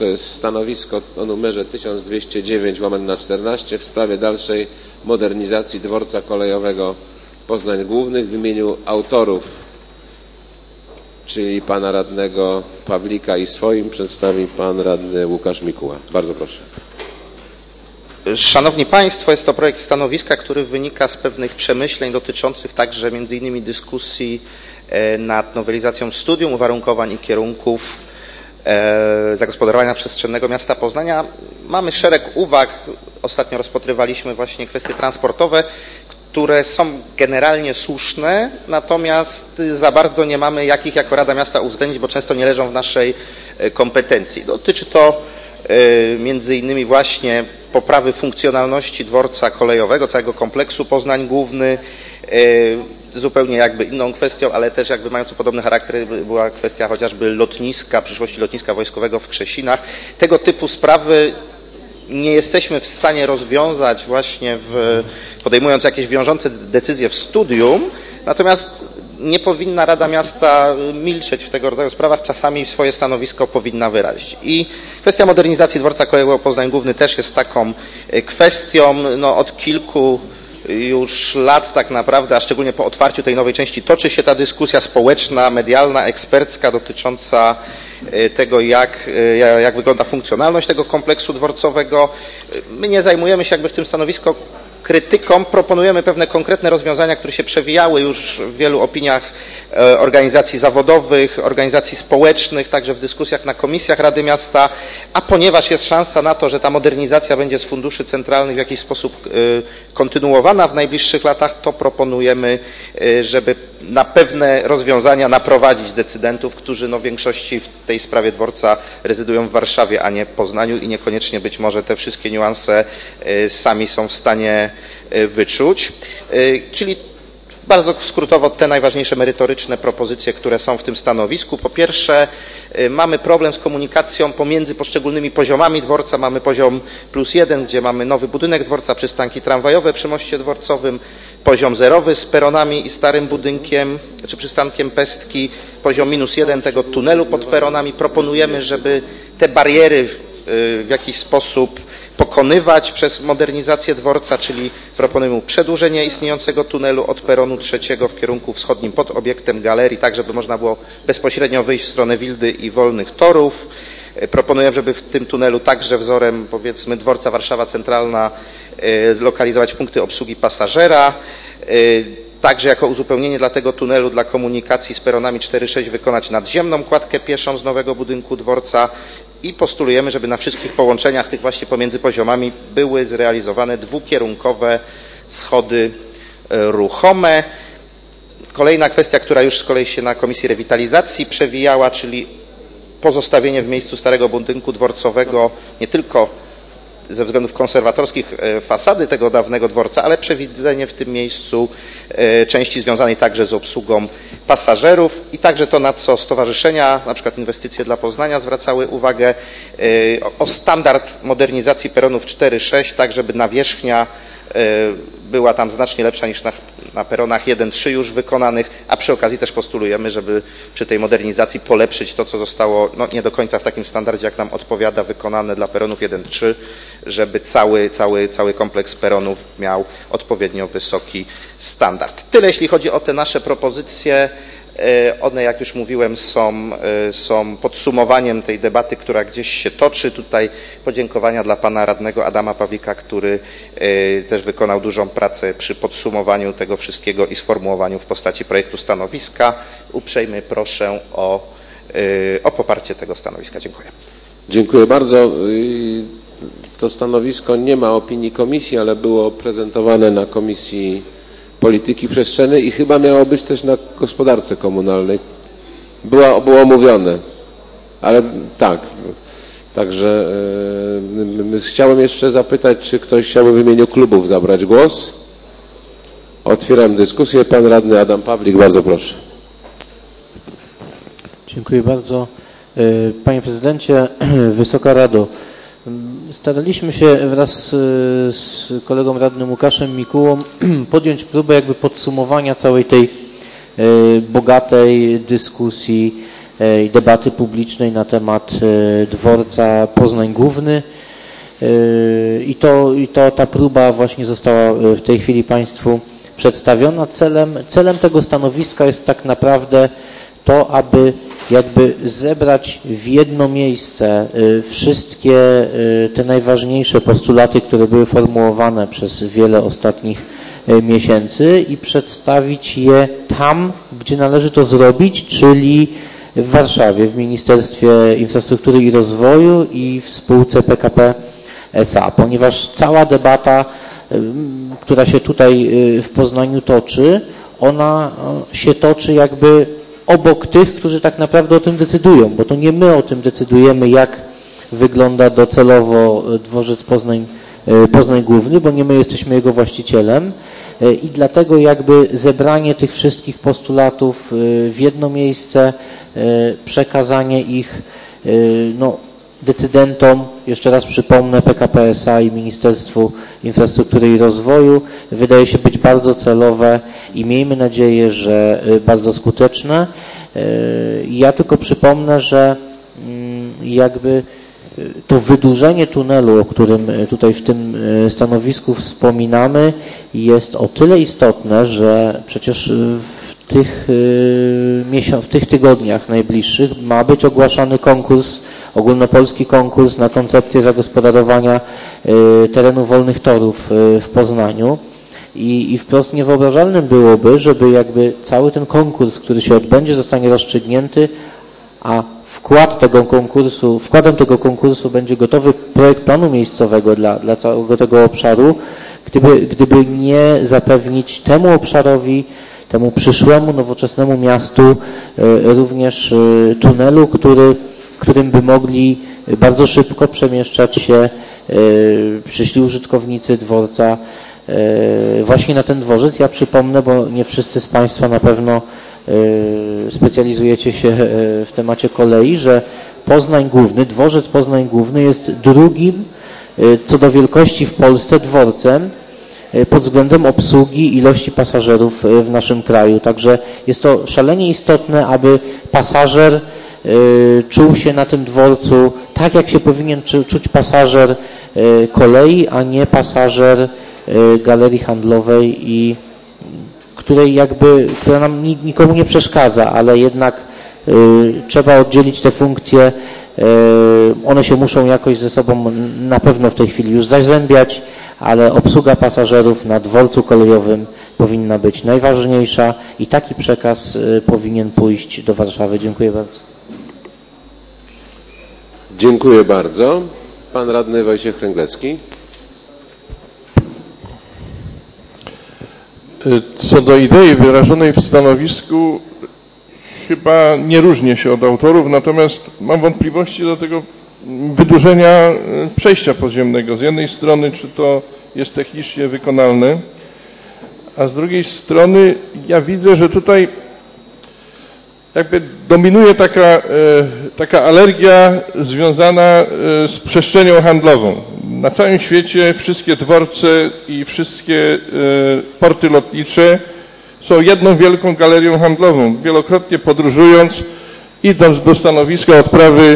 to jest stanowisko o numerze 1209/14 w sprawie dalszej modernizacji dworca kolejowego Poznań Głównych. W imieniu autorów, czyli pana radnego Pawlika i swoim, przedstawi pan radny Łukasz Mikuła. Bardzo proszę. Szanowni Państwo, jest to projekt stanowiska, który wynika z pewnych przemyśleń dotyczących także między innymi dyskusji nad nowelizacją studium uwarunkowań i kierunków zagospodarowania przestrzennego miasta Poznania. Mamy szereg uwag. Ostatnio rozpatrywaliśmy właśnie kwestie transportowe, które są generalnie słuszne, natomiast za bardzo nie mamy jakich jako Rada Miasta uwzględnić, bo często nie leżą w naszej kompetencji. Dotyczy to między innymi właśnie poprawy funkcjonalności dworca kolejowego, całego kompleksu Poznań Główny. Zupełnie jakby inną kwestią, ale też jakby mającą podobny charakter była kwestia chociażby lotniska, przyszłości lotniska wojskowego w Krzesinach. Tego typu sprawy nie jesteśmy w stanie rozwiązać właśnie podejmując jakieś wiążące decyzje w studium, natomiast nie powinna Rada Miasta milczeć w tego rodzaju sprawach, czasami swoje stanowisko powinna wyrazić. I kwestia modernizacji dworca kolejowego Poznań Główny też jest taką kwestią. No, od kilku już lat tak naprawdę, a szczególnie po otwarciu tej nowej części, toczy się ta dyskusja społeczna, medialna, ekspercka dotycząca tego, jak wygląda funkcjonalność tego kompleksu dworcowego. My nie zajmujemy się jakby w tym stanowisku krytyką, proponujemy pewne konkretne rozwiązania, które się przewijały już w wielu opiniach organizacji zawodowych, organizacji społecznych, także w dyskusjach na komisjach Rady Miasta, a ponieważ jest szansa na to, że ta modernizacja będzie z funduszy centralnych w jakiś sposób kontynuowana w najbliższych latach, to proponujemy, żeby na pewne rozwiązania naprowadzić decydentów, którzy w większości w tej sprawie dworca rezydują w Warszawie, a nie Poznaniu i niekoniecznie być może te wszystkie niuanse sami są w stanie wyczuć. Czyli bardzo skrótowo te najważniejsze merytoryczne propozycje, które są w tym stanowisku. Po pierwsze, mamy problem z komunikacją pomiędzy poszczególnymi poziomami dworca. Mamy poziom +1, gdzie mamy nowy budynek dworca, przystanki tramwajowe przy moście dworcowym, poziom 0 z peronami i starym budynkiem czy przystankiem Pestki, poziom -1 tego tunelu pod peronami. Proponujemy, żeby te bariery w jakiś sposób pokonywać przez modernizację dworca, czyli proponujemy przedłużenie istniejącego tunelu od peronu 3 w kierunku wschodnim pod obiektem galerii, tak żeby można było bezpośrednio wyjść w stronę Wildy i Wolnych Torów. Proponujemy, żeby w tym tunelu także wzorem powiedzmy dworca Warszawa Centralna zlokalizować punkty obsługi pasażera. Także jako uzupełnienie dla tego tunelu dla komunikacji z peronami 4-6 wykonać nadziemną kładkę pieszą z nowego budynku dworca i postulujemy, żeby na wszystkich połączeniach tych właśnie pomiędzy poziomami były zrealizowane dwukierunkowe schody ruchome. Kolejna kwestia, która już z kolei się na Komisji Rewitalizacji przewijała, czyli pozostawienie w miejscu starego budynku dworcowego nie tylko ze względów konserwatorskich fasady tego dawnego dworca, ale przewidzenie w tym miejscu części związanej także z obsługą pasażerów i także to, na co stowarzyszenia, na przykład Inwestycje dla Poznania zwracały uwagę, o standard modernizacji peronów 4-6, tak żeby nawierzchnia była tam znacznie lepsza niż na peronach 1-3 już wykonanych, a przy okazji też postulujemy, żeby przy tej modernizacji polepszyć to, co zostało nie do końca w takim standardzie, jak nam odpowiada, wykonane dla peronów 1-3, żeby cały kompleks peronów miał odpowiednio wysoki standard. Tyle jeśli chodzi o te nasze propozycje. One, jak już mówiłem, są podsumowaniem tej debaty, która gdzieś się toczy. Tutaj podziękowania dla pana radnego Adama Pawlika, który też wykonał dużą pracę przy podsumowaniu tego wszystkiego i sformułowaniu w postaci projektu stanowiska. Uprzejmie proszę o poparcie tego stanowiska. Dziękuję. Dziękuję bardzo. To stanowisko nie ma opinii komisji, ale było prezentowane na Komisji Polityki Przestrzennej i chyba miało być też na gospodarce komunalnej. Było omówione, ale tak. Także chciałem jeszcze zapytać, czy ktoś chciałby w imieniu klubów zabrać głos? Otwieram dyskusję. Pan radny Adam Pawlik, bardzo proszę. Dziękuję bardzo. Panie Prezydencie, Wysoka Rado, staraliśmy się wraz z kolegą radnym Łukaszem Mikułą podjąć próbę jakby podsumowania całej tej bogatej dyskusji i debaty publicznej na temat dworca Poznań Główny. I ta próba właśnie została w tej chwili Państwu przedstawiona. Celem tego stanowiska jest tak naprawdę to, aby jakby zebrać w jedno miejsce wszystkie te najważniejsze postulaty, które były formułowane przez wiele ostatnich miesięcy i przedstawić je tam, gdzie należy to zrobić, czyli w Warszawie, w Ministerstwie Infrastruktury i Rozwoju i w spółce PKP SA, ponieważ cała debata, która się tutaj w Poznaniu toczy, ona się toczy jakby obok tych, którzy tak naprawdę o tym decydują, bo to nie my o tym decydujemy, jak wygląda docelowo dworzec Poznań Główny, bo nie my jesteśmy jego właścicielem i dlatego jakby zebranie tych wszystkich postulatów w jedno miejsce, przekazanie ich decydentom, jeszcze raz przypomnę, PKP SA i Ministerstwu Infrastruktury i Rozwoju, wydaje się być bardzo celowe i miejmy nadzieję, że bardzo skuteczne. Ja tylko przypomnę, że jakby to wydłużenie tunelu, o którym tutaj w tym stanowisku wspominamy, jest o tyle istotne, że przecież w tych tygodniach najbliższych ma być ogłaszany konkurs, ogólnopolski konkurs na koncepcję zagospodarowania terenu wolnych torów w Poznaniu i wprost niewyobrażalnym byłoby, żeby jakby cały ten konkurs, który się odbędzie, zostanie rozstrzygnięty, a wkładem tego konkursu będzie gotowy projekt planu miejscowego dla całego tego obszaru, gdyby nie zapewnić temu obszarowi, temu przyszłemu, nowoczesnemu miastu również tunelu, którym by mogli bardzo szybko przemieszczać się przyszli użytkownicy dworca właśnie na ten dworzec. Ja przypomnę, bo nie wszyscy z Państwa na pewno specjalizujecie się w temacie kolei, że Poznań Główny, dworzec Poznań Główny jest drugim co do wielkości w Polsce dworcem pod względem obsługi ilości pasażerów w naszym kraju. Także jest to szalenie istotne, aby pasażer czuł się na tym dworcu tak, jak się powinien czuć pasażer kolei, a nie pasażer galerii handlowej, która nam nikomu nie przeszkadza, ale jednak trzeba oddzielić te funkcje. One się muszą jakoś ze sobą na pewno w tej chwili już zazębiać, ale obsługa pasażerów na dworcu kolejowym powinna być najważniejsza i taki przekaz powinien pójść do Warszawy. Dziękuję bardzo. Dziękuję bardzo. Pan radny Wojciech Kręglecki. Co do idei wyrażonej w stanowisku, chyba nie różnię się od autorów, natomiast mam wątpliwości do tego wydłużenia przejścia podziemnego. Z jednej strony, czy to jest technicznie wykonalne, a z drugiej strony ja widzę, że tutaj jakby dominuje taka alergia związana z przestrzenią handlową. Na całym świecie wszystkie dworce i wszystkie porty lotnicze są jedną wielką galerią handlową. Wielokrotnie podróżując, idąc do stanowiska odprawy,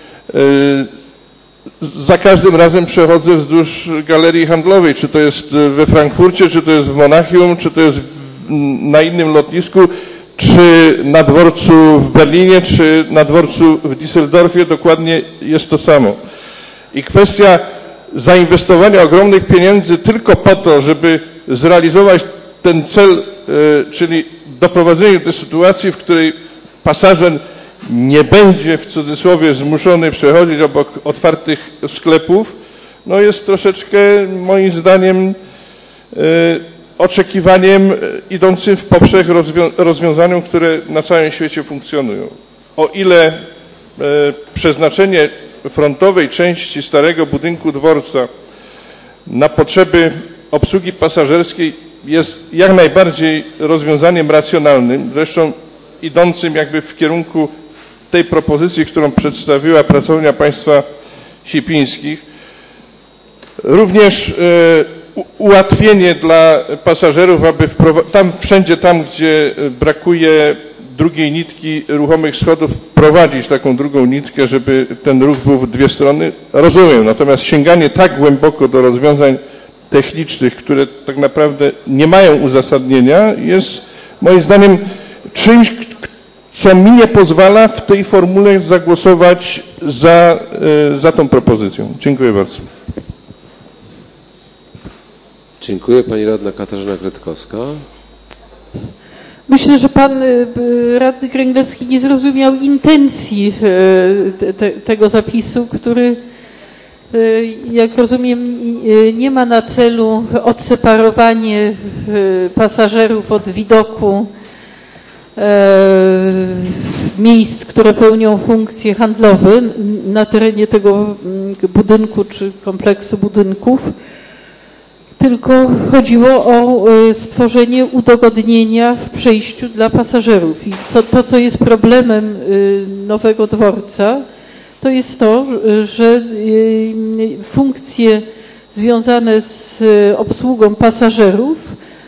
za każdym razem przechodzę wzdłuż galerii handlowej, czy to jest we Frankfurcie, czy to jest w Monachium, czy to jest na innym lotnisku, czy na dworcu w Berlinie, czy na dworcu w Düsseldorfie, dokładnie jest to samo. I kwestia zainwestowania ogromnych pieniędzy tylko po to, żeby zrealizować ten cel, czyli doprowadzenie do sytuacji, w której pasażer nie będzie w cudzysłowie zmuszony przechodzić obok otwartych sklepów, no jest troszeczkę moim zdaniem oczekiwaniem idącym w poprzek rozwiązaniom, które na całym świecie funkcjonują. O ile przeznaczenie frontowej części starego budynku dworca na potrzeby obsługi pasażerskiej jest jak najbardziej rozwiązaniem racjonalnym, zresztą idącym jakby w kierunku tej propozycji, którą przedstawiła Pracownia Państwa Sipińskich. Również ułatwienie dla pasażerów, aby wszędzie tam, gdzie brakuje drugiej nitki ruchomych schodów wprowadzić taką drugą nitkę, żeby ten ruch był w dwie strony, rozumiem. Natomiast sięganie tak głęboko do rozwiązań technicznych, które tak naprawdę nie mają uzasadnienia, jest moim zdaniem czymś, co mi nie pozwala w tej formule zagłosować za tą propozycją. Dziękuję bardzo. Dziękuję. Pani radna Katarzyna Gretkowska. Myślę, że pan radny Kręglewski nie zrozumiał intencji tego zapisu, który, jak rozumiem, nie ma na celu odseparowanie pasażerów od widoku miejsc, które pełnią funkcje handlowe na terenie tego budynku czy kompleksu budynków, tylko chodziło o stworzenie udogodnienia w przejściu dla pasażerów. I to, co jest problemem nowego dworca, to jest to, że funkcje związane z obsługą pasażerów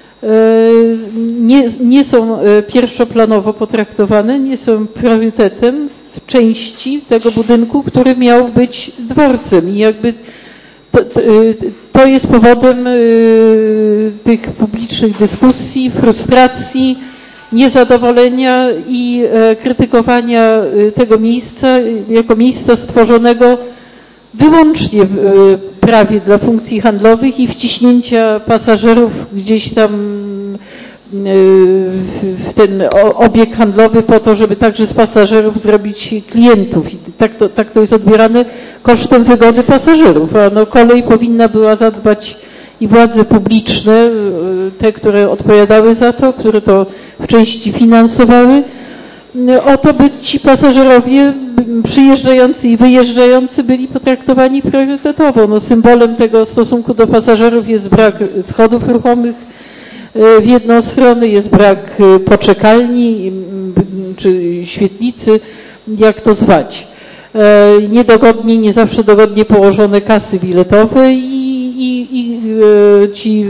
nie są pierwszoplanowo potraktowane, nie są priorytetem w części tego budynku, który miał być dworcem. I jakby to jest powodem tych publicznych dyskusji, frustracji, niezadowolenia i krytykowania tego miejsca jako miejsca stworzonego wyłącznie prawie dla funkcji handlowych i wciśnięcia pasażerów gdzieś tam w ten obieg handlowy po to, żeby także z pasażerów zrobić klientów. I tak to jest odbierane kosztem wygody pasażerów. A no, kolej powinna była zadbać i władze publiczne, te, które odpowiadały za to, które to w części finansowały, o to, by ci pasażerowie przyjeżdżający i wyjeżdżający byli potraktowani priorytetowo. No, symbolem tego stosunku do pasażerów jest brak schodów ruchomych w jedną stronę, jest brak poczekalni czy świetlicy, jak to zwać. Niedogodnie, nie zawsze dogodnie położone kasy biletowe i ci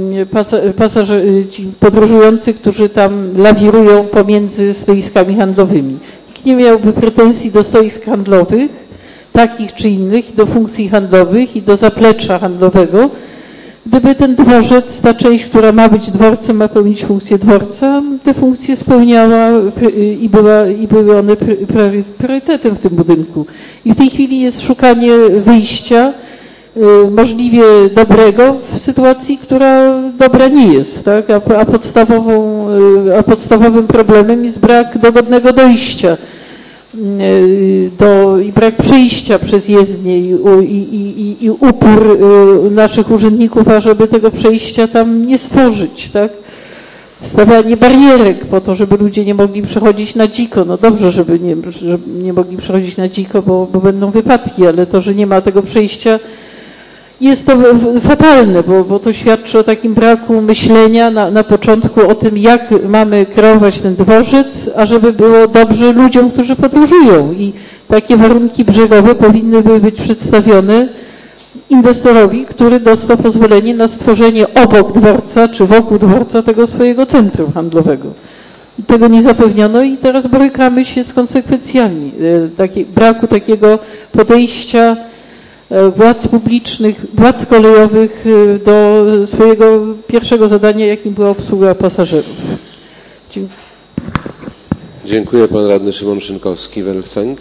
podróżujący, którzy tam lawirują pomiędzy stoiskami handlowymi. Nikt nie miałby pretensji do stoisk handlowych, takich czy innych, do funkcji handlowych i do zaplecza handlowego, gdyby ten dworzec, ta część, która ma być dworcem, ma pełnić funkcję dworca, te funkcje spełniała i były one priorytetem w tym budynku. I w tej chwili jest szukanie wyjścia możliwie dobrego w sytuacji, która dobra nie jest, tak? A podstawowym problemem jest brak dogodnego dojścia i brak przejścia przez jezdnię i upór naszych urzędników, ażeby tego przejścia tam nie stworzyć, tak? Stawianie barierek po to, żeby ludzie nie mogli przechodzić na dziko. No dobrze, żeby nie mogli przechodzić na dziko, bo będą wypadki, ale to, że nie ma tego przejścia, jest to fatalne, bo to świadczy o takim braku myślenia na początku o tym, jak mamy kreować ten dworzec, ażeby było dobrze ludziom, którzy podróżują. I takie warunki brzegowe powinny być przedstawione inwestorowi, który dostał pozwolenie na stworzenie obok dworca czy wokół dworca tego swojego centrum handlowego. I tego nie zapewniono i teraz borykamy się z konsekwencjami braku takiego podejścia władz publicznych, władz kolejowych do swojego pierwszego zadania, jakim była obsługa pasażerów. Dziękuję. Dziękuję. Pan radny Szymon Szynkowski, Welsenk.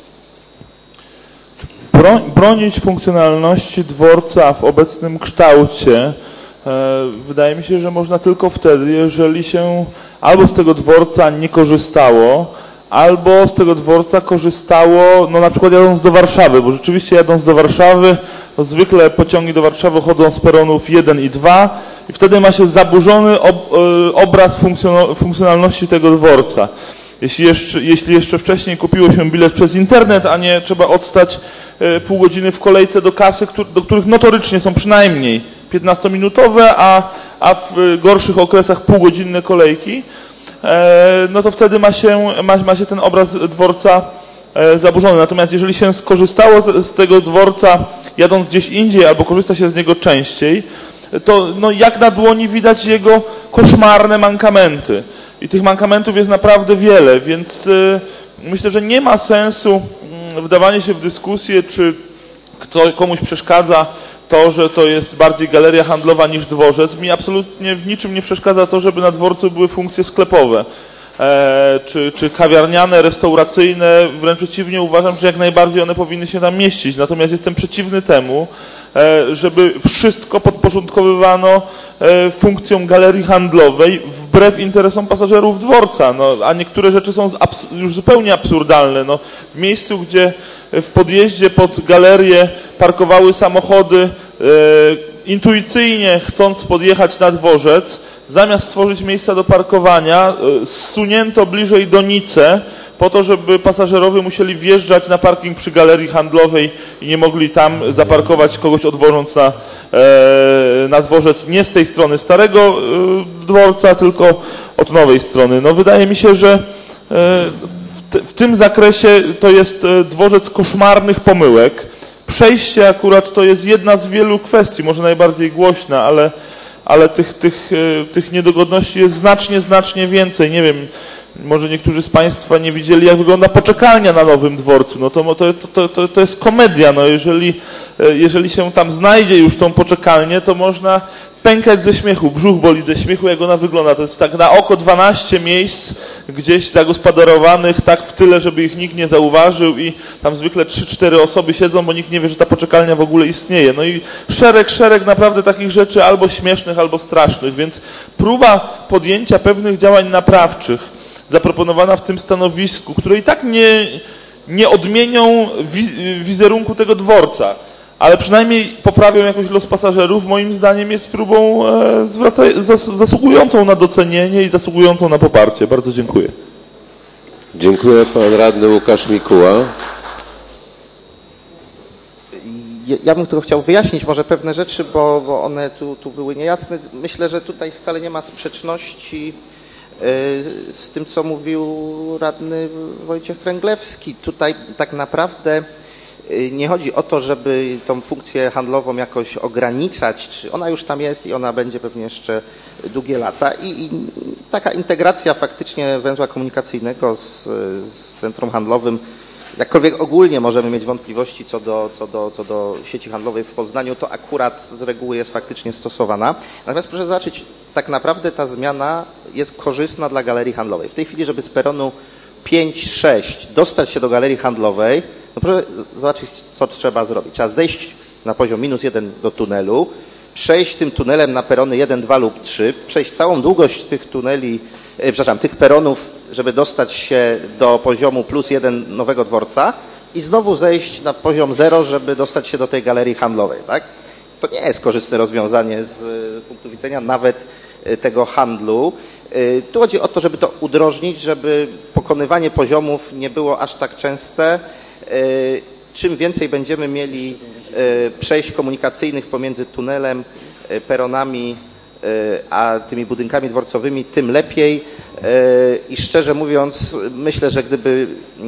Bronić funkcjonalności dworca w obecnym kształcie wydaje mi się, że można tylko wtedy, jeżeli się albo z tego dworca nie korzystało, albo z tego dworca korzystało, no na przykład jadąc do Warszawy, bo rzeczywiście jadąc do Warszawy, to zwykle pociągi do Warszawy chodzą z peronów 1 i 2 i wtedy ma się zaburzony obraz funkcjonalności tego dworca. Jeśli jeszcze wcześniej kupiło się bilet przez internet, a nie trzeba odstać pół godziny w kolejce do kasy, do których notorycznie są przynajmniej 15-minutowe, a w gorszych okresach półgodzinne kolejki, no to wtedy ma się ten obraz dworca zaburzony. Natomiast jeżeli się skorzystało z tego dworca jadąc gdzieś indziej albo korzysta się z niego częściej, to no jak na dłoni widać jego koszmarne mankamenty. i tych mankamentów jest naprawdę wiele, więc myślę, że nie ma sensu wdawanie się w dyskusję, czy komuś przeszkadza to, że to jest bardziej galeria handlowa niż dworzec. Mi absolutnie w niczym nie przeszkadza to, żeby na dworcu były funkcje sklepowe, czy kawiarniane, restauracyjne. Wręcz przeciwnie, uważam, że jak najbardziej one powinny się tam mieścić. Natomiast jestem przeciwny temu, żeby wszystko podporządkowywano funkcją galerii handlowej wbrew interesom pasażerów dworca. No, a niektóre rzeczy są już zupełnie absurdalne. No, w miejscu, gdzie w podjeździe pod galerię parkowały samochody, intuicyjnie chcąc podjechać na dworzec, zamiast stworzyć miejsca do parkowania, zsunięto bliżej donice po to, żeby pasażerowie musieli wjeżdżać na parking przy galerii handlowej i nie mogli tam zaparkować, kogoś odwożąc na dworzec nie z tej strony starego dworca, tylko od nowej strony. No, wydaje mi się, że w tym zakresie to jest dworzec koszmarnych pomyłek. Przejście akurat to jest jedna z wielu kwestii, może najbardziej głośna, ale tych niedogodności jest znacznie więcej. Nie wiem, może niektórzy z Państwa nie widzieli, jak wygląda poczekalnia na Nowym Dworcu. No to jest komedia. No jeżeli się tam znajdzie już tą poczekalnię, to można pękać ze śmiechu, brzuch boli ze śmiechu, jak ona wygląda. To jest tak na oko 12 miejsc gdzieś zagospodarowanych tak w tyle, żeby ich nikt nie zauważył i tam zwykle 3-4 osoby siedzą, bo nikt nie wie, że ta poczekalnia w ogóle istnieje. No i szereg naprawdę takich rzeczy albo śmiesznych, albo strasznych, więc próba podjęcia pewnych działań naprawczych zaproponowana w tym stanowisku, które i tak nie odmienią wizerunku tego dworca, ale przynajmniej poprawią jakoś los pasażerów, moim zdaniem jest próbą zasługującą na docenienie i zasługującą na poparcie. Bardzo dziękuję. Dziękuję. Pan radny Łukasz Mikuła. Ja bym tylko chciał wyjaśnić może pewne rzeczy, bo one tu były niejasne. Myślę, że tutaj wcale nie ma sprzeczności z tym, co mówił radny Wojciech Kręglewski. Tutaj tak naprawdę nie chodzi o to, żeby tą funkcję handlową jakoś ograniczać, czy ona już tam jest i ona będzie pewnie jeszcze długie lata. I taka integracja faktycznie węzła komunikacyjnego z centrum handlowym, jakkolwiek ogólnie możemy mieć wątpliwości co do sieci handlowej w Poznaniu, to akurat z reguły jest faktycznie stosowana. Natomiast proszę zobaczyć, tak naprawdę ta zmiana jest korzystna dla galerii handlowej. W tej chwili, żeby z peronu 5-6 dostać się do galerii handlowej, no proszę zobaczyć, co trzeba zrobić. Trzeba zejść na poziom -1 do tunelu, przejść tym tunelem na perony 1, 2 lub 3, przejść całą długość tych tuneli, tych peronów, żeby dostać się do poziomu +1 nowego dworca i znowu zejść na poziom 0, żeby dostać się do tej galerii handlowej. Tak? To nie jest korzystne rozwiązanie z punktu widzenia nawet tego handlu. Tu chodzi o to, żeby to udrożnić, żeby pokonywanie poziomów nie było aż tak częste. Czym więcej będziemy mieli przejść komunikacyjnych pomiędzy tunelem, peronami a tymi budynkami dworcowymi, tym lepiej. I szczerze mówiąc, myślę, że gdyby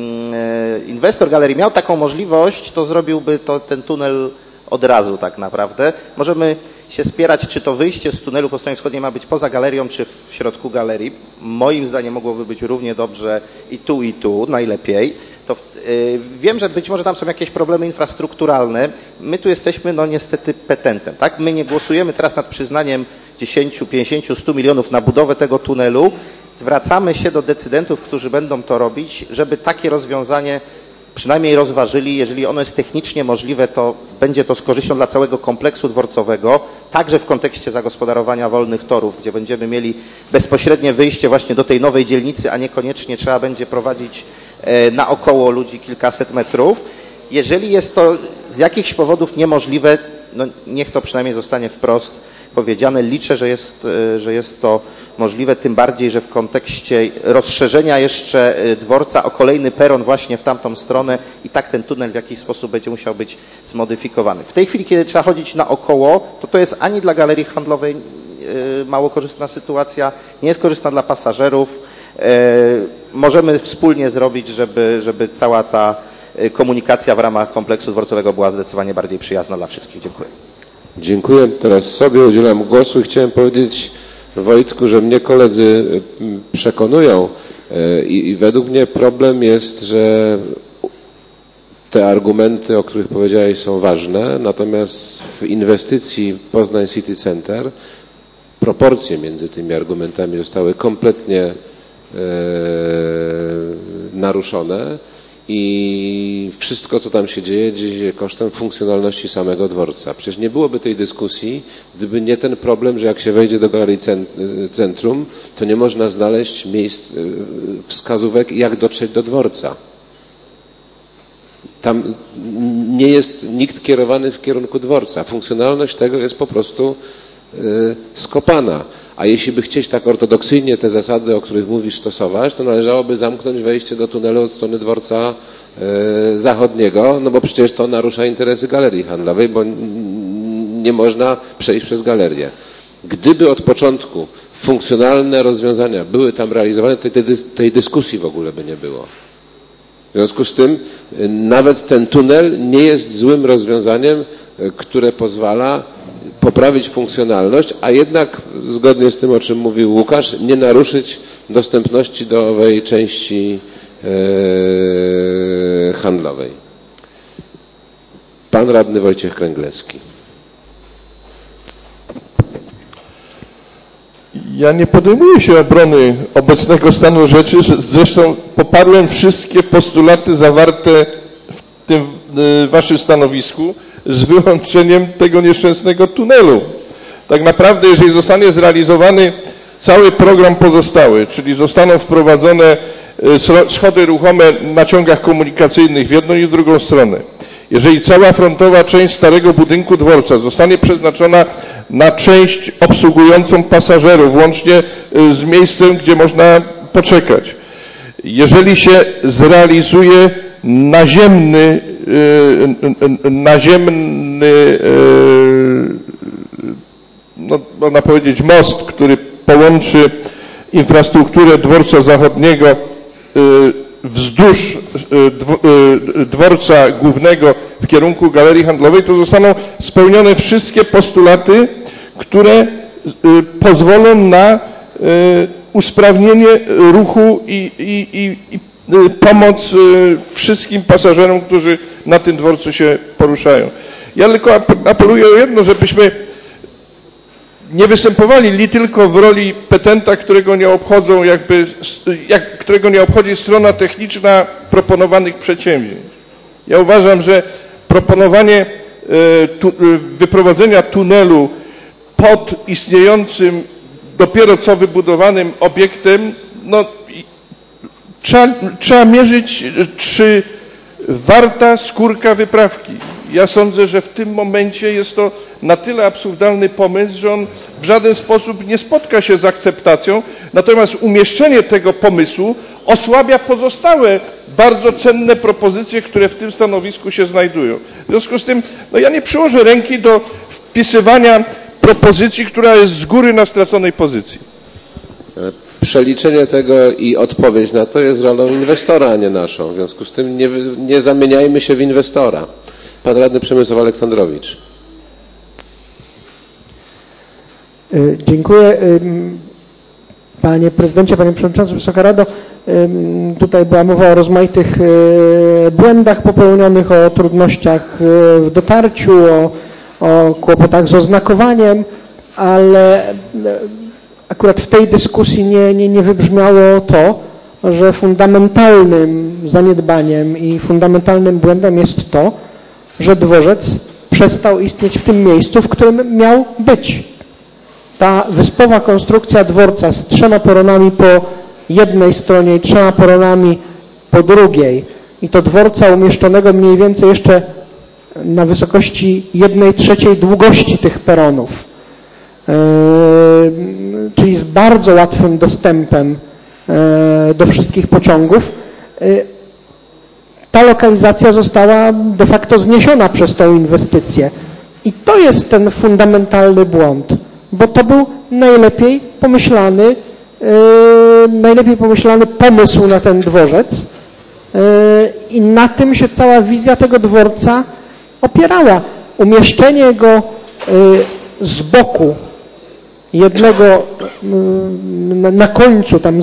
inwestor galerii miał taką możliwość, to zrobiłby ten tunel od razu tak naprawdę. Możemy się spierać, czy to wyjście z tunelu po stronie wschodniej ma być poza galerią, czy w środku galerii. Moim zdaniem mogłoby być równie dobrze i tu, najlepiej. To wiem, że być może tam są jakieś problemy infrastrukturalne. My tu jesteśmy, no niestety, petentem. Tak? My nie głosujemy teraz nad przyznaniem 10, 50, 100 milionów na budowę tego tunelu. Zwracamy się do decydentów, którzy będą to robić, żeby takie rozwiązanie przynajmniej rozważyli. Jeżeli ono jest technicznie możliwe, to będzie to z korzyścią dla całego kompleksu dworcowego, także w kontekście zagospodarowania wolnych torów, gdzie będziemy mieli bezpośrednie wyjście właśnie do tej nowej dzielnicy, a niekoniecznie trzeba będzie prowadzić naokoło ludzi kilkaset metrów. Jeżeli jest to z jakichś powodów niemożliwe, no niech to przynajmniej zostanie wprost powiedziane. Liczę, że jest to możliwe, tym bardziej, że w kontekście rozszerzenia jeszcze dworca o kolejny peron właśnie w tamtą stronę i tak ten tunel w jakiś sposób będzie musiał być zmodyfikowany. W tej chwili, kiedy trzeba chodzić naokoło, to jest ani dla galerii handlowej mało korzystna sytuacja, nie jest korzystna dla pasażerów. Możemy wspólnie zrobić, żeby cała ta komunikacja w ramach kompleksu dworcowego była zdecydowanie bardziej przyjazna dla wszystkich. Dziękuję. Dziękuję. Teraz sobie udzielam głosu i chciałem powiedzieć Wojtku, że mnie koledzy przekonują i według mnie problem jest, że te argumenty, o których powiedziałeś, są ważne, natomiast w inwestycji Poznań City Center proporcje między tymi argumentami zostały kompletnie naruszone i wszystko, co tam się dzieje kosztem funkcjonalności samego dworca. Przecież nie byłoby tej dyskusji, gdyby nie ten problem, że jak się wejdzie do Galerii Centrum, to nie można znaleźć miejsc, wskazówek, jak dotrzeć do dworca. Tam nie jest nikt kierowany w kierunku dworca. Funkcjonalność tego jest po prostu skopana. A jeśli by chcieć tak ortodoksyjnie te zasady, o których mówisz, stosować, to należałoby zamknąć wejście do tunelu od strony dworca zachodniego, no bo przecież to narusza interesy galerii handlowej, bo nie można przejść przez galerię. Gdyby od początku funkcjonalne rozwiązania były tam realizowane, to tej dyskusji w ogóle by nie było. W związku z tym nawet ten tunel nie jest złym rozwiązaniem, które pozwala poprawić funkcjonalność, a jednak zgodnie z tym, o czym mówił Łukasz, nie naruszyć dostępności do owej części handlowej. Pan radny Wojciech Kręglewski. Ja nie podejmuję się obrony obecnego stanu rzeczy, zresztą poparłem wszystkie postulaty zawarte w tym waszym stanowisku, z wyłączeniem tego nieszczęsnego tunelu. Tak naprawdę, jeżeli zostanie zrealizowany cały program pozostały, czyli zostaną wprowadzone schody ruchome na ciągach komunikacyjnych w jedną i w drugą stronę, jeżeli cała frontowa część starego budynku dworca zostanie przeznaczona na część obsługującą pasażerów, łącznie z miejscem, gdzie można poczekać, jeżeli się zrealizuje naziemny no, można powiedzieć most, który połączy infrastrukturę dworca zachodniego wzdłuż dworca głównego w kierunku galerii handlowej, to zostaną spełnione wszystkie postulaty, które pozwolą na usprawnienie ruchu i pomoc wszystkim pasażerom, którzy na tym dworcu się poruszają. Ja tylko apeluję o jedno, żebyśmy nie występowali li tylko w roli petenta, którego nie obchodzą którego nie obchodzi strona techniczna proponowanych przedsięwzięć. Ja uważam, że proponowanie wyprowadzenia tunelu pod istniejącym, dopiero co wybudowanym obiektem, no trzeba mierzyć, czy warta skórka wyprawki. Ja sądzę, że w tym momencie jest to na tyle absurdalny pomysł, że on w żaden sposób nie spotka się z akceptacją, natomiast umieszczenie tego pomysłu osłabia pozostałe bardzo cenne propozycje, które w tym stanowisku się znajdują. W związku z tym no ja nie przyłożę ręki do wpisywania propozycji, która jest z góry na straconej pozycji. Przeliczenie tego i odpowiedź na to jest rolą inwestora, a nie naszą. W związku z tym nie zamieniajmy się w inwestora. Pan radny Przemysław Aleksandrowicz. Dziękuję. Panie prezydencie, panie przewodniczący, Wysoka Rado. Tutaj była mowa o rozmaitych błędach popełnionych, o trudnościach w dotarciu, o kłopotach z oznakowaniem, ale akurat w tej dyskusji nie wybrzmiało to, że fundamentalnym zaniedbaniem i fundamentalnym błędem jest to, że dworzec przestał istnieć w tym miejscu, w którym miał być. Ta wyspowa konstrukcja dworca z 3 peronami po jednej stronie i 3 peronami po drugiej i to dworca umieszczonego mniej więcej jeszcze na wysokości 1/3 długości tych peronów, czyli z bardzo łatwym dostępem do wszystkich pociągów, ta lokalizacja została de facto zniesiona przez tą inwestycję. I to jest ten fundamentalny błąd, bo to był najlepiej pomyślany pomysł na ten dworzec i na tym się cała wizja tego dworca opierała. Umieszczenie go z boku jednego na końcu, tam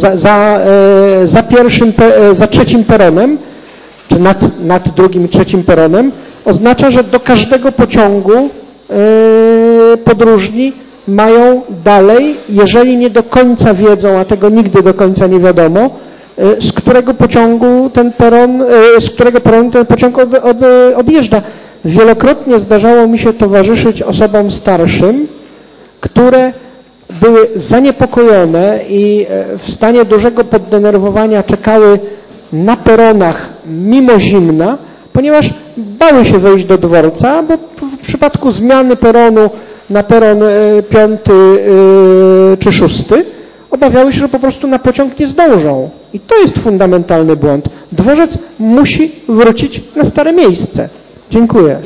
za trzecim peronem, czy nad drugim i trzecim peronem, oznacza, że do każdego pociągu podróżni mają dalej, jeżeli nie do końca wiedzą, a tego nigdy do końca nie wiadomo, z którego peronu ten pociąg odjeżdża. Wielokrotnie zdarzało mi się towarzyszyć osobom starszym, które były zaniepokojone i w stanie dużego poddenerwowania czekały na peronach mimo zimna, ponieważ bały się wejść do dworca, bo w przypadku zmiany peronu na peron 5 czy 6 obawiały się, że po prostu na pociąg nie zdążą. I to jest fundamentalny błąd. Dworzec musi wrócić na stare miejsce. Dziękuję.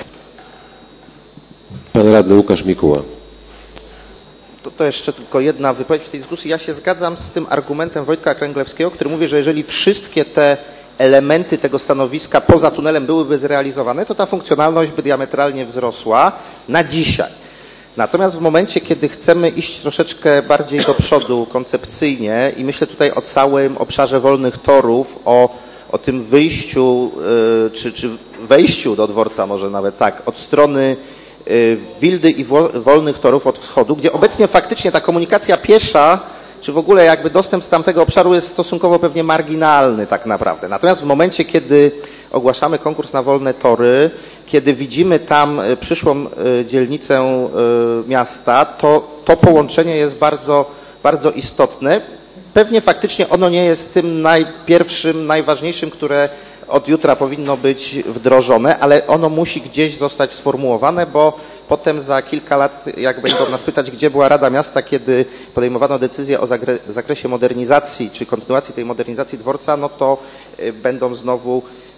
Pan radny Łukasz Mikuła. To jeszcze tylko jedna wypowiedź w tej dyskusji. Ja się zgadzam z tym argumentem Wojtka Kręglewskiego, który mówi, że jeżeli wszystkie te elementy tego stanowiska poza tunelem byłyby zrealizowane, to ta funkcjonalność by diametralnie wzrosła na dzisiaj. Natomiast w momencie, kiedy chcemy iść troszeczkę bardziej do przodu koncepcyjnie i myślę tutaj o całym obszarze wolnych torów, o tym wyjściu czy wejściu do dworca może nawet tak, od strony Wildy i wolnych torów od wschodu, gdzie obecnie faktycznie ta komunikacja piesza, czy w ogóle jakby dostęp z tamtego obszaru jest stosunkowo pewnie marginalny tak naprawdę. Natomiast w momencie, kiedy ogłaszamy konkurs na wolne tory, kiedy widzimy tam przyszłą dzielnicę miasta, to połączenie jest bardzo, bardzo istotne. Pewnie faktycznie ono nie jest tym najpierwszym, najważniejszym, które od jutra powinno być wdrożone, ale ono musi gdzieś zostać sformułowane, bo potem za kilka lat, jak będą nas pytać, gdzie była Rada Miasta, kiedy podejmowano decyzję o zakresie modernizacji, czy kontynuacji tej modernizacji dworca, no to będą znowu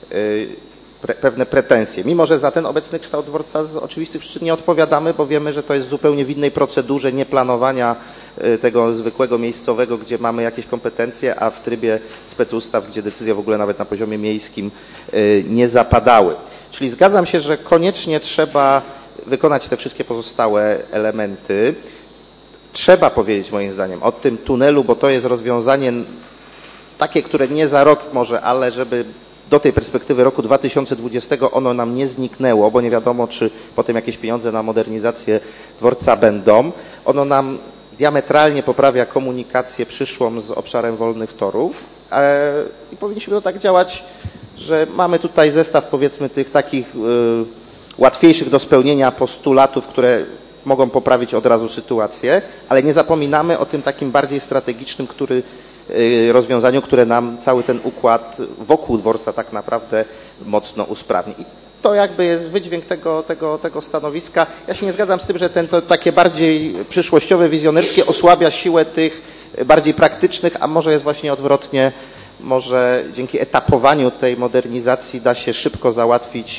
pewne pretensje. Mimo że za ten obecny kształt dworca z oczywistych przyczyn nie odpowiadamy, bo wiemy, że to jest zupełnie w innej procedurze nieplanowania tego zwykłego miejscowego, gdzie mamy jakieś kompetencje, a w trybie specustaw, gdzie decyzje w ogóle nawet na poziomie miejskim nie zapadały. Czyli zgadzam się, że koniecznie trzeba wykonać te wszystkie pozostałe elementy. Trzeba powiedzieć moim zdaniem o tym tunelu, bo to jest rozwiązanie takie, które nie za rok może, ale żeby do tej perspektywy roku 2020 ono nam nie zniknęło, bo nie wiadomo, czy potem jakieś pieniądze na modernizację dworca będą. Ono nam diametralnie poprawia komunikację przyszłą z obszarem wolnych torów i powinniśmy to tak działać, że mamy tutaj zestaw powiedzmy tych takich łatwiejszych do spełnienia postulatów, które mogą poprawić od razu sytuację, ale nie zapominamy o tym takim bardziej strategicznym, rozwiązaniu, które nam cały ten układ wokół dworca tak naprawdę mocno usprawni. I to jakby jest wydźwięk tego stanowiska. Ja się nie zgadzam z tym, że to takie bardziej przyszłościowe, wizjonerskie osłabia siłę tych bardziej praktycznych, a może jest właśnie odwrotnie. Może dzięki etapowaniu tej modernizacji da się szybko załatwić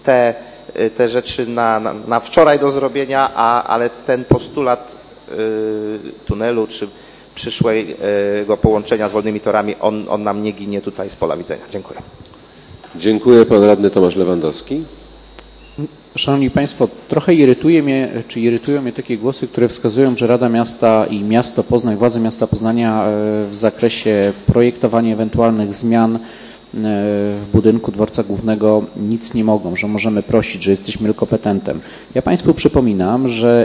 te rzeczy na wczoraj do zrobienia, ale ten postulat tunelu czy przyszłego połączenia z wolnymi torami, on nam nie ginie tutaj z pola widzenia. Dziękuję. Dziękuję. Pan radny Tomasz Lewandowski. Szanowni Państwo, trochę irytują mnie takie głosy, które wskazują, że Rada Miasta i Miasto Poznań, władze Miasta Poznania w zakresie projektowania ewentualnych zmian w budynku dworca głównego nic nie mogą, że możemy prosić, że jesteśmy tylko petentem. Ja Państwu przypominam, że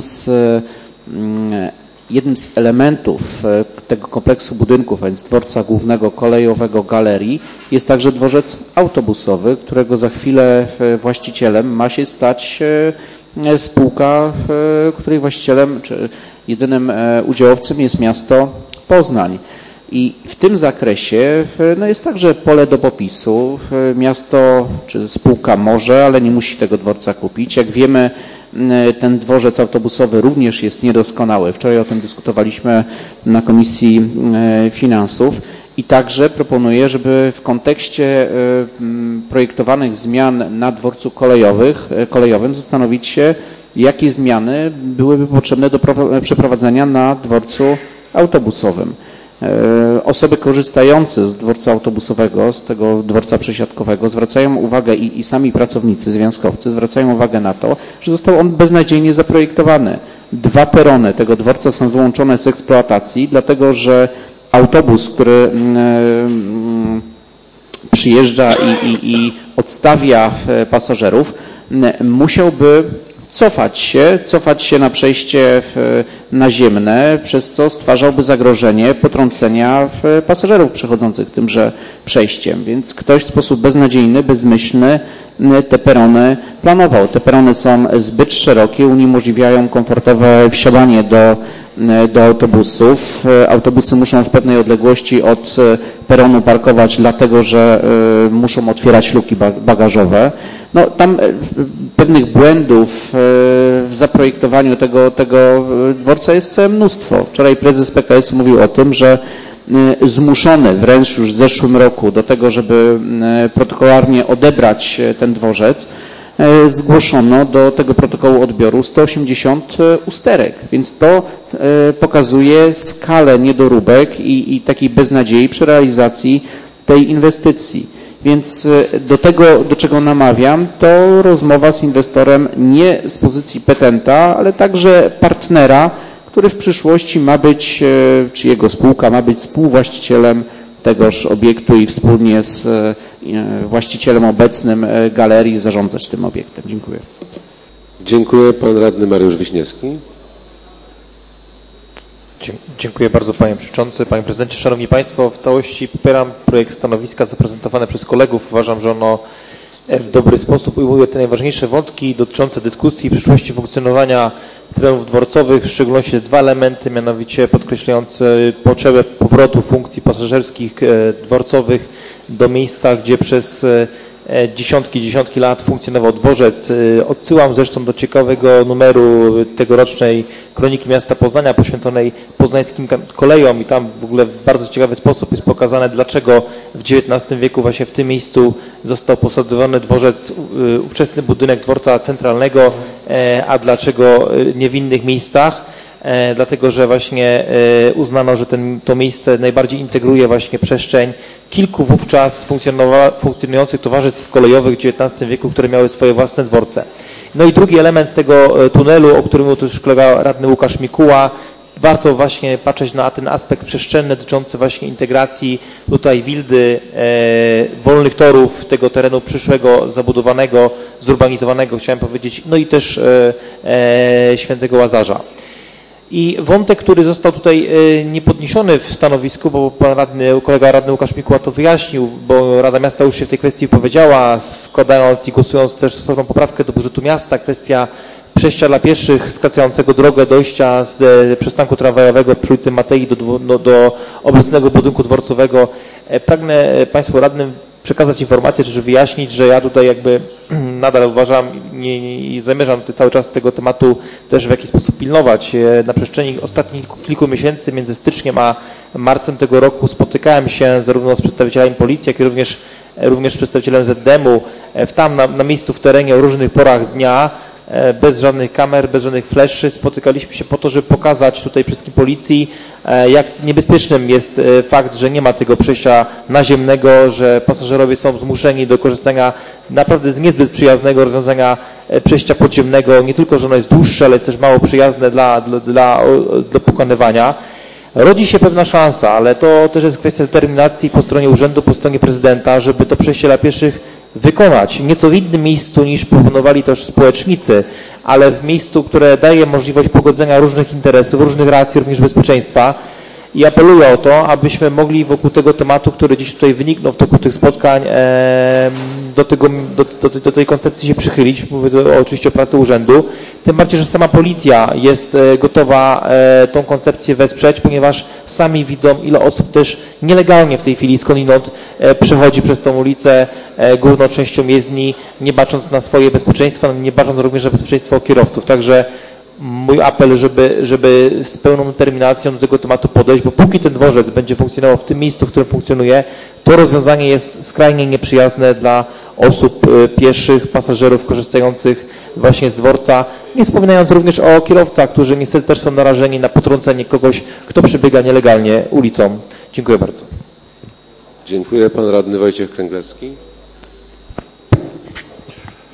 jednym z elementów tego kompleksu budynków, a więc dworca głównego, kolejowego, galerii, jest także dworzec autobusowy, którego za chwilę właścicielem ma się stać spółka, której właścicielem czy jedynym udziałowcem jest miasto Poznań. I w tym zakresie jest także pole do popisu. Miasto czy spółka może, ale nie musi tego dworca kupić. Jak wiemy, ten dworzec autobusowy również jest niedoskonały. Wczoraj o tym dyskutowaliśmy na Komisji Finansów i także proponuję, żeby w kontekście projektowanych zmian na dworcu kolejowym zastanowić się, jakie zmiany byłyby potrzebne do przeprowadzenia na dworcu autobusowym. Osoby korzystające z dworca autobusowego, z tego dworca przesiadkowego zwracają uwagę i sami pracownicy, związkowcy zwracają uwagę na to, że został on beznadziejnie zaprojektowany. 2 perony tego dworca są wyłączone z eksploatacji, dlatego że autobus, który przyjeżdża i odstawia pasażerów, musiałby cofać się na przejście naziemne, przez co stwarzałby zagrożenie potrącenia pasażerów przechodzących tymże przejściem. Więc ktoś w sposób beznadziejny, bezmyślny te perony planował. Te perony są zbyt szerokie, uniemożliwiają komfortowe wsiadanie do autobusów. Autobusy muszą w pewnej odległości od peronu parkować, dlatego że muszą otwierać luki bagażowe. No, tam pewnych błędów w zaprojektowaniu tego dworca jest całe mnóstwo. Wczoraj prezes PKS-u mówił o tym, że zmuszony wręcz już w zeszłym roku do tego, żeby protokolarnie odebrać ten dworzec, zgłoszono do tego protokołu odbioru 180 usterek, więc to pokazuje skalę niedoróbek i takiej beznadziei przy realizacji tej inwestycji. Więc do tego, do czego namawiam, to rozmowa z inwestorem nie z pozycji petenta, ale także partnera, który w przyszłości ma być, czy jego spółka ma być współwłaścicielem tegoż obiektu i wspólnie z właścicielem obecnym galerii zarządzać tym obiektem. Dziękuję. Dziękuję. Pan radny Mariusz Wiśniewski. Dziękuję bardzo Panie Przewodniczący. Panie Prezydencie, Szanowni Państwo, w całości popieram projekt stanowiska zaprezentowane przez kolegów. Uważam, że ono w dobry sposób ujmuje te najważniejsze wątki dotyczące dyskusji przyszłości funkcjonowania terenów dworcowych, w szczególności 2 elementy, mianowicie podkreślające potrzebę powrotu funkcji pasażerskich dworcowych do miejsca, gdzie przez dziesiątki lat funkcjonował dworzec. Odsyłam zresztą do ciekawego numeru tegorocznej Kroniki Miasta Poznania poświęconej poznańskim kolejom i tam w ogóle w bardzo ciekawy sposób jest pokazane, dlaczego w XIX wieku właśnie w tym miejscu został posadowiony dworzec, ówczesny budynek dworca centralnego, a dlaczego nie w innych miejscach. Dlatego, że właśnie uznano, że to miejsce najbardziej integruje właśnie przestrzeń kilku wówczas funkcjonujących towarzystw kolejowych w XIX wieku, które miały swoje własne dworce. No i drugi element tego tunelu, o którym mówił też kolega radny Łukasz Mikuła, warto właśnie patrzeć na ten aspekt przestrzenny dotyczący właśnie integracji tutaj Wildy, wolnych torów tego terenu przyszłego, zabudowanego, zurbanizowanego, chciałem powiedzieć, no i też Świętego Łazarza. I wątek, który został tutaj niepodniesiony w stanowisku, bo kolega radny Łukasz Mikuła to wyjaśnił, bo Rada Miasta już się w tej kwestii powiedziała, składając i głosując też stosowną poprawkę do budżetu miasta, kwestia przejścia dla pieszych skracającego drogę dojścia z przystanku tramwajowego przy ulicy Matei do obecnego budynku dworcowego. Pragnę Państwu radnym przekazać informację, czy wyjaśnić, że ja tutaj jakby nadal uważam i zamierzam cały czas tego tematu też w jakiś sposób pilnować. Na przestrzeni ostatnich kilku miesięcy między styczniem a marcem tego roku spotykałem się zarówno z przedstawicielami policji, jak i również z przedstawicielem ZDM-u tam na miejscu w terenie o różnych porach dnia, bez żadnych kamer, bez żadnych fleszy. Spotykaliśmy się po to, żeby pokazać tutaj wszystkim policji, jak niebezpiecznym jest fakt, że nie ma tego przejścia naziemnego, że pasażerowie są zmuszeni do korzystania naprawdę z niezbyt przyjaznego rozwiązania przejścia podziemnego. Nie tylko, że ono jest dłuższe, ale jest też mało przyjazne do pokonywania. Rodzi się pewna szansa, ale to też jest kwestia determinacji po stronie urzędu, po stronie prezydenta, żeby to przejście dla pieszych wykonać. Nieco w innym miejscu niż proponowali też społecznicy, ale w miejscu, które daje możliwość pogodzenia różnych interesów, różnych racji, również bezpieczeństwa. I apeluję o to, abyśmy mogli wokół tego tematu, który dziś tutaj wyniknął w toku tych spotkań, do tej koncepcji się przychylić. Mówię oczywiście o pracy urzędu. Tym bardziej, że sama policja jest gotowa tą koncepcję wesprzeć, ponieważ sami widzą, ile osób też nielegalnie w tej chwili skądinąd przechodzi przez tą ulicę główną częścią jezdni, nie bacząc na swoje bezpieczeństwo, nie bacząc również na bezpieczeństwo kierowców. Także mój apel, żeby z pełną determinacją do tego tematu podejść, bo póki ten dworzec będzie funkcjonował w tym miejscu, w którym funkcjonuje, to rozwiązanie jest skrajnie nieprzyjazne dla osób pieszych, pasażerów korzystających właśnie z dworca, nie wspominając również o kierowcach, którzy niestety też są narażeni na potrącenie kogoś, kto przebiega nielegalnie ulicą. Dziękuję bardzo. Dziękuję. Pan radny Wojciech Kręglewski.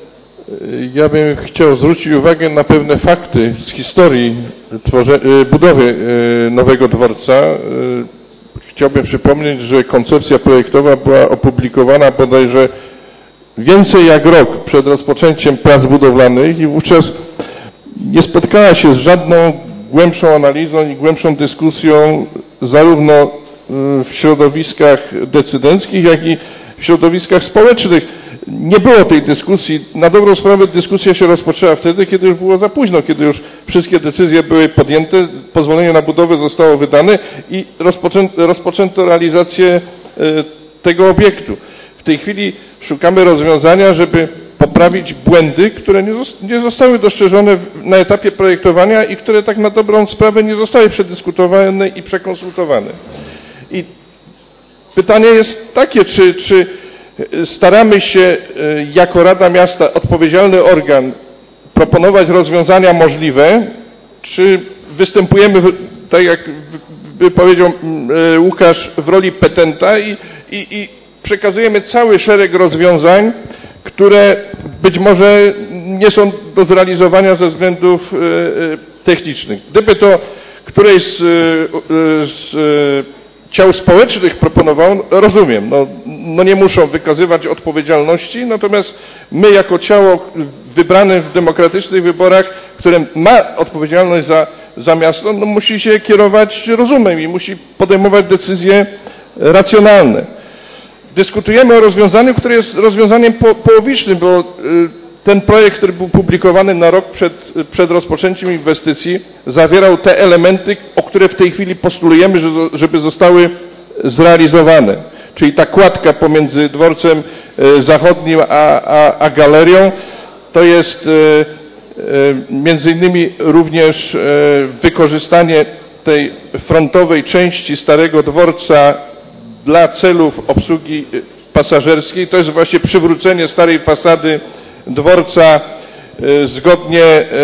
Ja bym chciał zwrócić uwagę na pewne fakty z historii budowy nowego dworca. Chciałbym przypomnieć, że koncepcja projektowa była opublikowana bodajże więcej jak rok przed rozpoczęciem prac budowlanych i wówczas nie spotkała się z żadną głębszą analizą i głębszą dyskusją zarówno w środowiskach decydenckich, jak i w środowiskach społecznych. Nie było tej dyskusji. Na dobrą sprawę dyskusja się rozpoczęła wtedy, kiedy już było za późno, kiedy już wszystkie decyzje były podjęte, pozwolenie na budowę zostało wydane i rozpoczęto realizację tego obiektu. W tej chwili szukamy rozwiązania, żeby poprawić błędy, które nie zostały dostrzeżone na etapie projektowania i które tak na dobrą sprawę nie zostały przedyskutowane i przekonsultowane. I pytanie jest takie, czy staramy się jako Rada Miasta, odpowiedzialny organ, proponować rozwiązania możliwe, czy występujemy, tak jak powiedział Łukasz, w roli petenta i przekazujemy cały szereg rozwiązań, które być może nie są do zrealizowania ze względów technicznych. Gdyby to któreś z ciał społecznych proponował, rozumiem, no nie muszą wykazywać odpowiedzialności, natomiast my jako ciało wybrane w demokratycznych wyborach, które ma odpowiedzialność za miasto, no musi się kierować rozumem i musi podejmować decyzje racjonalne. Dyskutujemy o rozwiązaniu, które jest rozwiązaniem połowicznym, bo ten projekt, który był publikowany na rok przed rozpoczęciem inwestycji, zawierał te elementy, o które w tej chwili postulujemy, żeby zostały zrealizowane. Czyli ta kładka pomiędzy dworcem zachodnim a galerią, to jest między innymi również wykorzystanie tej frontowej części starego dworca dla celów obsługi pasażerskiej. To jest właśnie przywrócenie starej fasady dworca zgodnie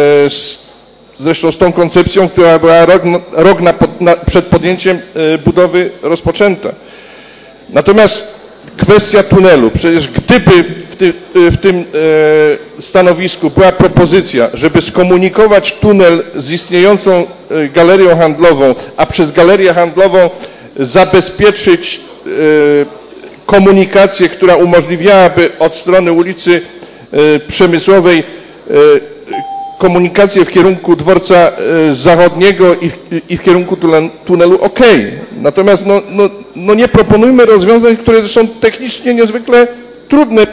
zresztą z tą koncepcją, która była rok przed podjęciem budowy rozpoczęta. Natomiast kwestia tunelu. Przecież gdyby w tym stanowisku była propozycja, żeby skomunikować tunel z istniejącą galerią handlową, a przez galerię handlową zabezpieczyć komunikację, która umożliwiałaby od strony ulicy Przemysłowej komunikację w kierunku dworca zachodniego i w kierunku tunelu, ok. Natomiast no nie proponujmy rozwiązań, które są technicznie niezwykle trudne.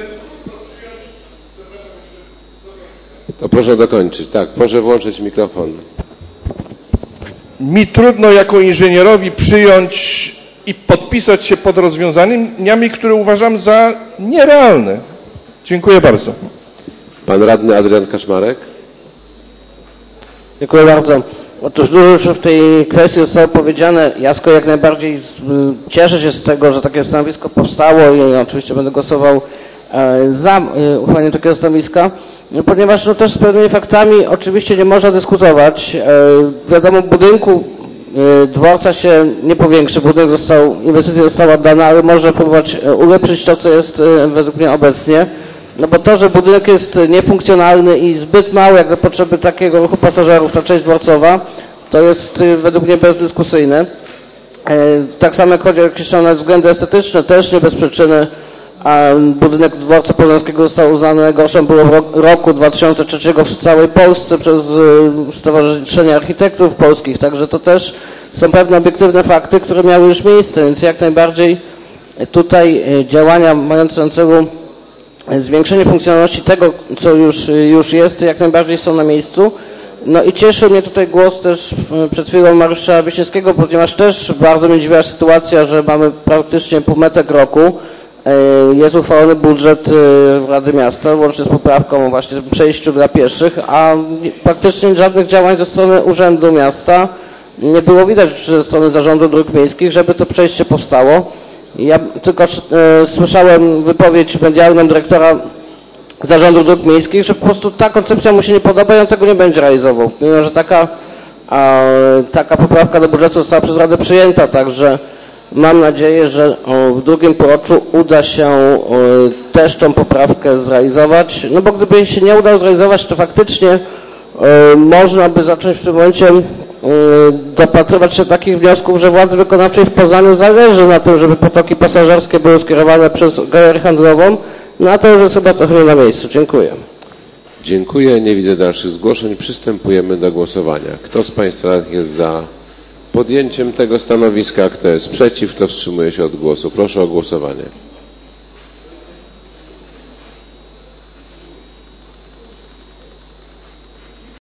To proszę dokończyć. Tak, proszę włączyć mikrofon. Mi trudno jako inżynierowi przyjąć i podpisać się pod rozwiązaniami, które uważam za nierealne. Dziękuję bardzo. Pan radny Adrian Kaczmarek. Dziękuję bardzo. Otóż dużo już w tej kwestii zostało powiedziane. Jasko jak najbardziej cieszę się z tego, że takie stanowisko powstało i oczywiście będę głosował za uchwaleniem takiego stanowiska, ponieważ no też z pewnymi faktami oczywiście nie można dyskutować. Wiadomo, budynku dworca się nie powiększy, inwestycja została dana, ale można próbować ulepszyć to, co jest według mnie obecnie. No bo to, że budynek jest niefunkcjonalny i zbyt mały jak na potrzeby takiego ruchu pasażerów, ta część dworcowa, to jest według mnie bezdyskusyjne. Tak samo jak chodzi o jakieś względy estetyczne, też nie bez przyczyny budynek dworca poznańskiego został uznany najgorszym było w roku 2003 w całej Polsce przez Stowarzyszenie Architektów Polskich, także to też są pewne obiektywne fakty, które miały już miejsce, więc jak najbardziej tutaj działania mające na celu zwiększenie funkcjonalności tego, co już jest, jak najbardziej są na miejscu. No i cieszy mnie tutaj głos też przed chwilą Mariusza Wiśniewskiego, ponieważ też bardzo mnie dziwiła sytuacja, że mamy praktycznie półmetek roku, jest uchwalony budżet Rady Miasta, łącznie z poprawką o właśnie przejściu dla pieszych, a praktycznie żadnych działań ze strony Urzędu Miasta nie było widać ze strony Zarządu Dróg Miejskich, żeby to przejście powstało. Ja tylko słyszałem wypowiedź medialną dyrektora Zarządu Dróg Miejskich, że po prostu ta koncepcja mu się nie podoba i on tego nie będzie realizował. Mimo że taka poprawka do budżetu została przez Radę przyjęta, także Mam nadzieję, że w drugim półroczu uda się też tą poprawkę zrealizować, no bo gdyby się nie udało zrealizować, to faktycznie można by zacząć w tym momencie dopatrywać się takich wniosków, że władzy wykonawczej w Poznaniu zależy na tym, żeby potoki pasażerskie były skierowane przez galerię handlową, no a to już jest chyba trochę nie na miejscu. Dziękuję. Dziękuję. Nie widzę dalszych zgłoszeń. Przystępujemy do głosowania. Kto z Państwa jest za podjęciem tego stanowiska? Kto jest przeciw? Kto wstrzymuje się od głosu? Proszę o głosowanie.